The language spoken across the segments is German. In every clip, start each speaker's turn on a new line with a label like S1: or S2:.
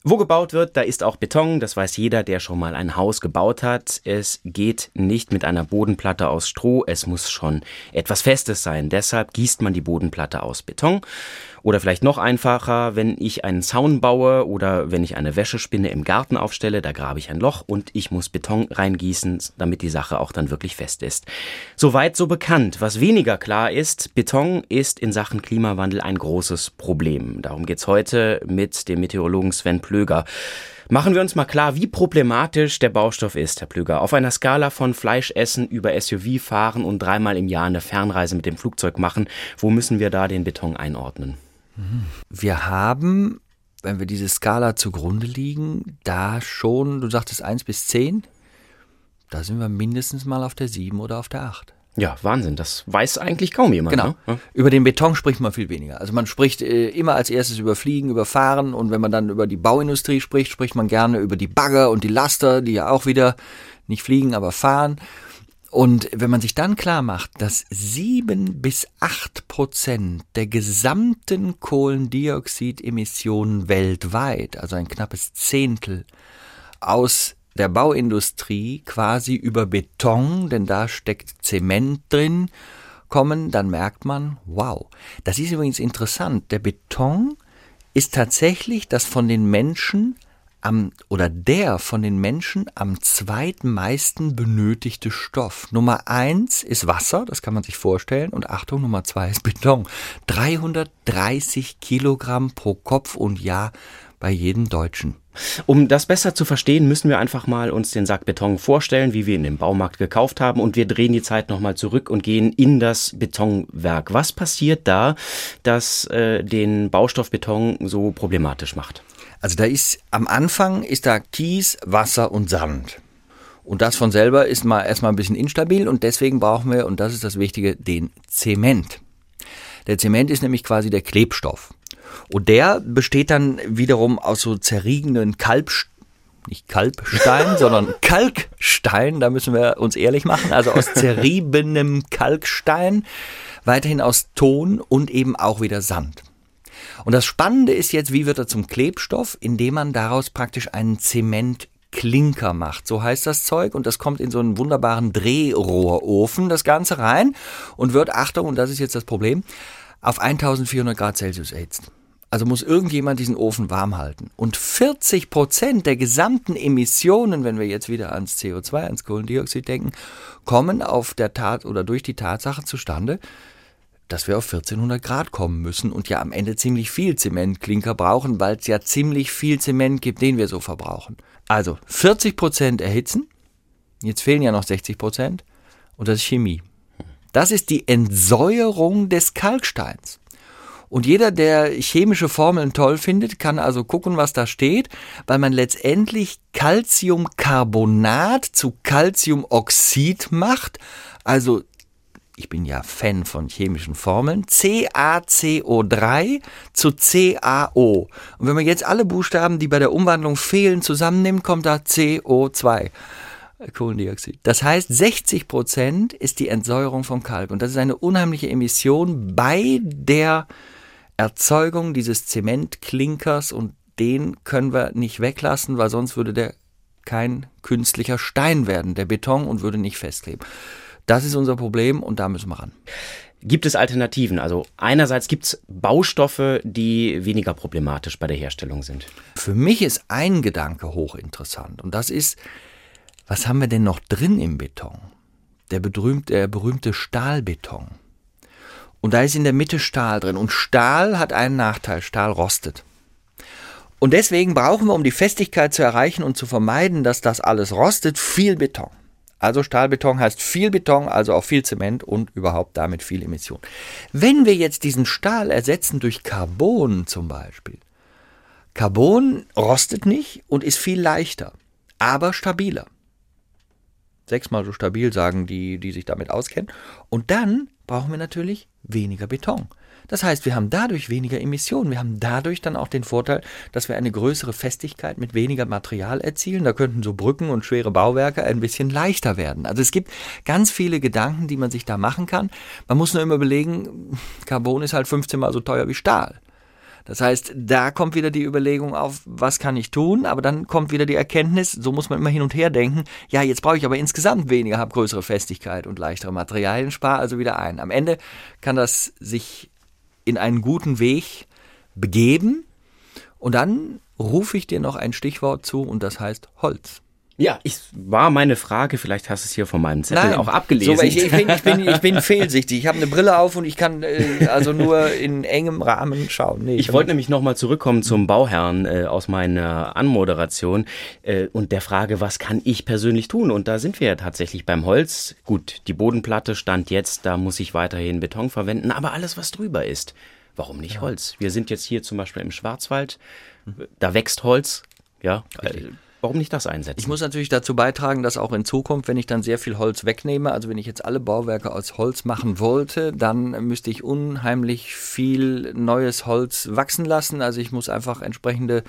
S1: Wo gebaut wird, da ist auch Beton. Das weiß jeder, der schon mal ein Haus gebaut hat. Es geht nicht mit einer Bodenplatte aus Stroh. Es muss schon etwas Festes sein. Deshalb gießt man die Bodenplatte aus Beton. Oder vielleicht noch einfacher, wenn ich einen Zaun baue oder wenn ich eine Wäschespinne im Garten aufstelle, da grabe ich ein Loch und ich muss Beton reingießen, damit die Sache auch dann wirklich fest ist. Soweit so bekannt. Was weniger klar ist, Beton ist in Sachen Klimawandel ein großes Problem. Darum geht's heute mit dem Meteorologen Sven Plöger. Machen wir uns mal klar, wie problematisch der Baustoff ist, Herr Plöger. Auf einer Skala von Fleisch essen über SUV fahren und 3-mal im Jahr eine Fernreise mit dem Flugzeug machen, wo müssen wir da den Beton einordnen?
S2: Wir haben, wenn wir diese Skala zugrunde liegen, da schon, du sagtest 1 bis 10, da sind wir mindestens mal auf der 7 oder auf der 8.
S1: Ja, Wahnsinn, das weiß eigentlich kaum jemand.
S2: Genau,
S1: ne?
S2: Über den Beton spricht man viel weniger. Also man spricht immer als erstes über Fliegen, über Fahren und wenn man dann über die Bauindustrie spricht, spricht man gerne über die Bagger und die Laster, die ja auch wieder nicht fliegen, aber fahren. Und wenn man sich dann klar macht, dass 7-8% der gesamten Kohlendioxidemissionen weltweit, also ein knappes Zehntel, aus der Bauindustrie quasi über Beton, denn da steckt Zement drin, kommen, dann merkt man, wow. Das ist übrigens interessant. Der Beton ist tatsächlich das von den Menschen am zweitmeisten benötigte Stoff. Nummer 1 ist Wasser, das kann man sich vorstellen. Und Achtung, Nummer 2 ist Beton. 330 Kilogramm pro Kopf und Jahr bei jedem Deutschen.
S1: Um das besser zu verstehen, müssen wir einfach mal uns den Sack Beton vorstellen, wie wir ihn im Baumarkt gekauft haben. Und wir drehen die Zeit nochmal zurück und gehen in das Betonwerk. Was passiert da, das den Baustoff Beton so problematisch macht?
S2: Also am Anfang ist da Kies, Wasser und Sand. Und das von selber ist mal erstmal ein bisschen instabil und deswegen brauchen wir, und das ist das Wichtige, den Zement. Der Zement ist nämlich quasi der Klebstoff. Und der besteht dann wiederum aus so zerriegenden nicht Kalkstein, sondern Kalkstein, da müssen wir uns ehrlich machen, also aus zerriebenem Kalkstein, weiterhin aus Ton und eben auch wieder Sand. Und das Spannende ist jetzt, wie wird er zum Klebstoff, indem man daraus praktisch einen Zementklinker macht. So heißt das Zeug und das kommt in so einen wunderbaren Drehrohrofen, das Ganze rein und wird, Achtung, und das ist jetzt das Problem, auf 1400 Grad Celsius erhitzt. Also muss irgendjemand diesen Ofen warm halten. Und 40% der gesamten Emissionen, wenn wir jetzt wieder ans CO2, ans Kohlendioxid denken, kommen durch die Tatsache zustande, dass wir auf 1400 Grad kommen müssen und ja am Ende ziemlich viel Zementklinker brauchen, weil es ja ziemlich viel Zement gibt, den wir so verbrauchen. Also 40% erhitzen, jetzt fehlen ja noch 60% und das ist Chemie. Das ist die Entsäuerung des Kalksteins. Und jeder, der chemische Formeln toll findet, kann also gucken, was da steht, weil man letztendlich Calciumcarbonat zu Calciumoxid macht, also ich bin ja Fan von chemischen Formeln, CaCO3 zu CaO. Und wenn man jetzt alle Buchstaben, die bei der Umwandlung fehlen, zusammennimmt, kommt da CO2, Kohlendioxid. Das heißt, 60% ist die Entsäuerung von Kalk. Und das ist eine unheimliche Emission bei der Erzeugung dieses Zementklinkers. Und den können wir nicht weglassen, weil sonst würde der kein künstlicher Stein werden, der Beton, und würde nicht festkleben. Das ist unser Problem und da müssen wir ran.
S1: Gibt es Alternativen? Also einerseits gibt es Baustoffe, die weniger problematisch bei der Herstellung sind.
S2: Für mich ist ein Gedanke hochinteressant und das ist, was haben wir denn noch drin im Beton? Der berühmte Stahlbeton. Und da ist in der Mitte Stahl drin und Stahl hat einen Nachteil, Stahl rostet. Und deswegen brauchen wir, um die Festigkeit zu erreichen und zu vermeiden, dass das alles rostet, viel Beton. Also Stahlbeton heißt viel Beton, also auch viel Zement und überhaupt damit viel Emission. Wenn wir jetzt diesen Stahl ersetzen durch Carbon zum Beispiel. Carbon rostet nicht und ist viel leichter, aber stabiler. 6-mal so stabil, sagen die sich damit auskennen. Und dann brauchen wir natürlich weniger Beton. Das heißt, wir haben dadurch weniger Emissionen. Wir haben dadurch dann auch den Vorteil, dass wir eine größere Festigkeit mit weniger Material erzielen. Da könnten so Brücken und schwere Bauwerke ein bisschen leichter werden. Also es gibt ganz viele Gedanken, die man sich da machen kann. Man muss nur immer überlegen, Carbon ist halt 15-mal so teuer wie Stahl. Das heißt, da kommt wieder die Überlegung auf, was kann ich tun, aber dann kommt wieder die Erkenntnis, so muss man immer hin und her denken, ja, jetzt brauche ich aber insgesamt weniger, habe größere Festigkeit und leichtere Materialien, spare also wieder ein. Am Ende kann das sich in einen guten Weg begeben und dann rufe ich dir noch ein Stichwort zu und das heißt Holz.
S1: Ja, war meine Frage, vielleicht hast du es hier von meinem Zettel auch abgelesen.
S2: So, ich bin fehlsichtig. Ich habe eine Brille auf und ich kann also nur in engem Rahmen schauen. Nee,
S1: ich wollte nämlich nochmal zurückkommen zum Bauherrn aus meiner Anmoderation und der Frage, was kann ich persönlich tun? Und da sind wir ja tatsächlich beim Holz. Gut, die Bodenplatte stand jetzt, da muss ich weiterhin Beton verwenden, aber alles, was drüber ist, warum nicht Holz? Wir sind jetzt hier zum Beispiel im Schwarzwald, da wächst Holz, ja. Warum nicht das einsetzen?
S2: Ich muss natürlich dazu beitragen, dass auch in Zukunft, wenn ich dann sehr viel Holz wegnehme, also wenn ich jetzt alle Bauwerke aus Holz machen wollte, dann müsste ich unheimlich viel neues Holz wachsen lassen. Also ich muss einfach entsprechende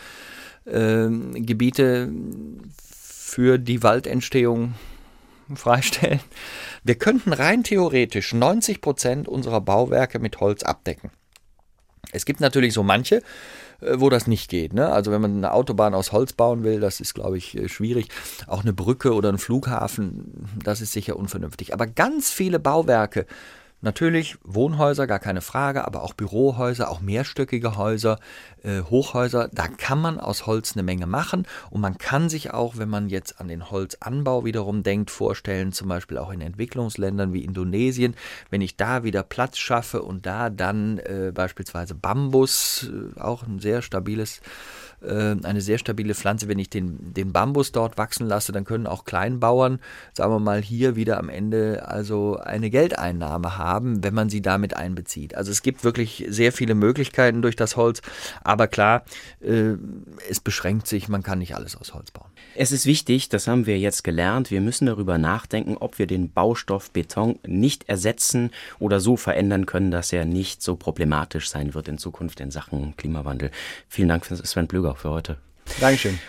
S2: Gebiete für die Waldentstehung freistellen. Wir könnten rein theoretisch 90% unserer Bauwerke mit Holz abdecken. Es gibt natürlich so manche, wo das nicht geht. Ne? Also wenn man eine Autobahn aus Holz bauen will, das ist, glaube ich, schwierig. Auch eine Brücke oder ein Flughafen, das ist sicher unvernünftig. Aber ganz viele Bauwerke, natürlich Wohnhäuser, gar keine Frage, aber auch Bürohäuser, auch mehrstöckige Häuser, Hochhäuser, da kann man aus Holz eine Menge machen und man kann sich auch, wenn man jetzt an den Holzanbau wiederum denkt, vorstellen, zum Beispiel auch in Entwicklungsländern wie Indonesien, wenn ich da wieder Platz schaffe und da dann beispielsweise Bambus, auch ein sehr stabiles eine sehr stabile Pflanze, wenn ich den Bambus dort wachsen lasse, dann können auch Kleinbauern, sagen wir mal, hier wieder am Ende also eine Geldeinnahme haben, wenn man sie damit einbezieht. Also es gibt wirklich sehr viele Möglichkeiten durch das Holz, aber klar, es beschränkt sich, man kann nicht alles aus Holz bauen.
S1: Es ist wichtig, das haben wir jetzt gelernt, wir müssen darüber nachdenken, ob wir den Baustoff Beton nicht ersetzen oder so verändern können, dass er nicht so problematisch sein wird in Zukunft in Sachen Klimawandel. Vielen Dank, Sven Plöger, für heute.
S2: Dankeschön.